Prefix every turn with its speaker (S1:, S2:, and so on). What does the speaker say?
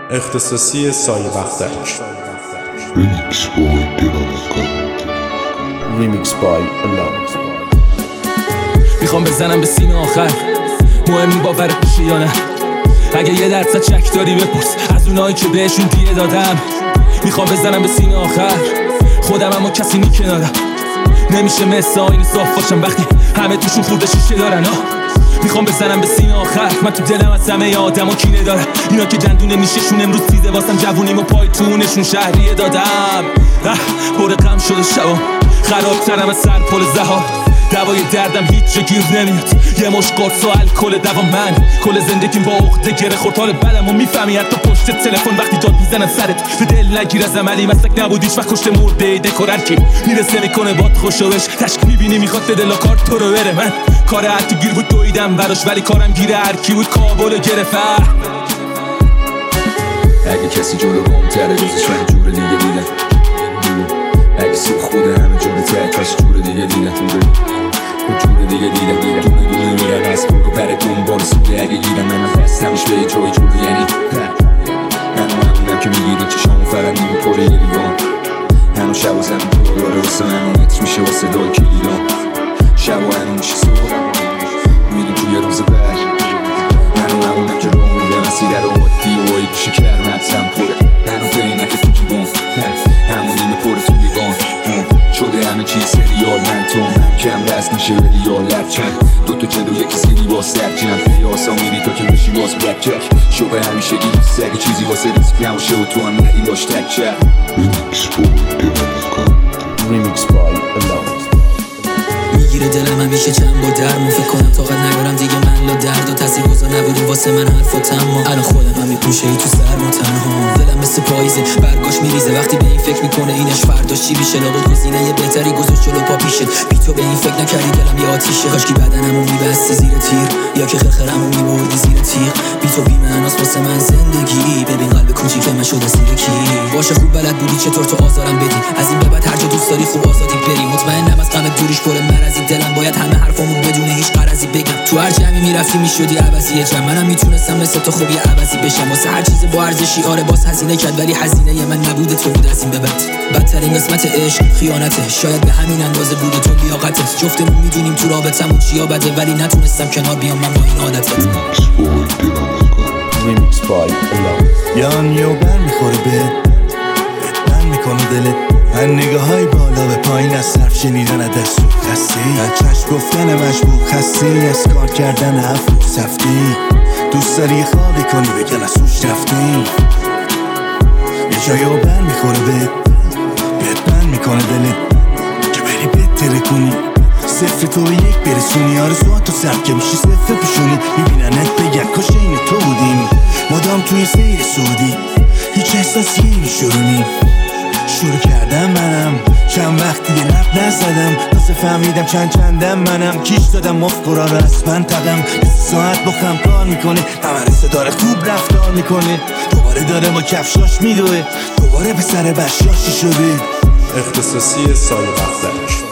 S1: اختصاصی سایه بختک.
S2: Remix by Alone.
S3: میخوام بزنم به سینه آخر، مهم باورت میشه یا نه؟ اگه یه درصد شک داری بپرس از اونایی که بهشون دیه دادم. میخوام بزنم به سینه آخر، خودم اما کسی نی کنارم. نمیشه مثل آینه صاف باشم وقتی همه توشون خورده شیشه دارن. میخوام بزنم به سینه آخر، من تو دلم از همه آدم ها کینه دارم. اینا که دندونه نیششون امروز تیزه واسم جوونیم و پای تونشون شهریه دادم. پر غم شده شبام، خرابترم از سر پل زهار. دوای دردم هیچ جا گیر نمیاد، یه مش قرص و الکل دوا. من کل زندگیم با عقده گره خورد، حال بدم و میفهمی حتی پشت تلفن وقتی داد میزنن سرت. به دل نگیر از عملی مسلک نبود هیچ وقت کشته مرده دکورن کی میرسه میکنه باد خوشو بش تشک میبینی میخواد دل و کار تو رو بره. من کار حتی گیر بود دویدم براش، ولی کارم گیره هر کی بود کابل گرفت.
S4: اگه کسی جلو گم تره روزش من جور دیگه دیدم. اگه سوخ خوده همه جور تکاش جور دیگه دیدم. جور دیگه دیدم دونه دونه میرن از برو پر دنبال سوده. اگه گیرم من بستمش به جوی جور یعنی من که میگیرم چشامو فقط نیمه پره یه لیوان. هنو شب و زمین دور داره واسه همون متر میشه واسه دای کلیدان. شب و هنو میشه صبح میریم توی روز بر. همونم که رو میده مسیره رو عادی و ای پیشه کرمتم پره. هنو بینه که تو جیبان همون نیمه پره تو لیوان. شده همه چیز سریال من تو من کم دست میشه ریال لبچند. دوتا جد و یکی سیری باز سرجم پیاسا میری تا که بشی باز بلک چک. شبه همیشه گیری سگه چیزی واسه ریسک نماشه و تو هم نهی باش تک چک.
S2: Remix by Alone.
S5: میگیره دلم همیشه چند بار درمون فکر کنم طاقت ندارم دیگه من لا درد و تاثیرگذار نبودی واسه من حرفاتم. الان خودم هم میپوشه ای تو سرما تنها. دلم مثل پاییزه برگاش میریزه وقتی به این فکر میکنه اینش فرداش چی میشه. لابد گزینه یه بهتری گذاشت جلو پا پیشه. بی تو به این فکر نکردی دلم یه آتیشه. کاشکی بدنمو میبستی زیر تیر یا که خرخرمو میبردی زیر تیغ. بی تو بی معناست واسه من زندگی. ببین قلب کوچیک من شده سیر کی. باشه خوب بلد بودی چطور تو آزارم بدی. از این به بعد هر جا دوست داری خوب آزادی بری. مطمئنم از غم دوریش پر مرزی. دلم باید همه حرفامو بدون هیچ غرضی بگم. تو هر جمعی میرفتی میشدی عوضی جمع. منم میتونستم مثل تو خوبی عوضی بشم. واسه هر چیز با ارزشی آره باز هزینه کرد، ولی هزینه من نبوده تو بود از این به بعد. بدترین قسمت عشق خیانته، شاید به همین اندازه بوده تو لیاقتت. جفتمون میدونیم تو رابطمون چیا بده، ولی نتونستم کنار بیام من با این عادتت.
S2: Remix by Alone.
S6: یانیو بر میخوره به من میکنه دلت. من نگاه های بالا به پایین از صرف شنیدن از دست و خستی. از چشم گفتن مشبوه خستی. از کار کردن افرو سفتی. دوست داری خوابی کنی بگن از سوش رفتی. یه جایو بر میخوره به من میکنه دلت که بری بهتره کنی. صفر تو یک برسونی آرزوهاتو سر که میشی صفر پیشونی. میبیننت بگن کاش این تو بودیم مدام توی سیر سعودی. هیچ احساسی میشورونی شروع کردم منم چند وقتی یه لب نزدم. واسه فهمیدم چندم منم کیش دادم مفکرا رو از منطقم. ساعت با خم کار میکنه ممرسه داره خوب رفتار میکنه. دوباره داره با کفشاش میدوه دوباره به سر بشاشی شده.
S1: اختصاصی سایه بختک.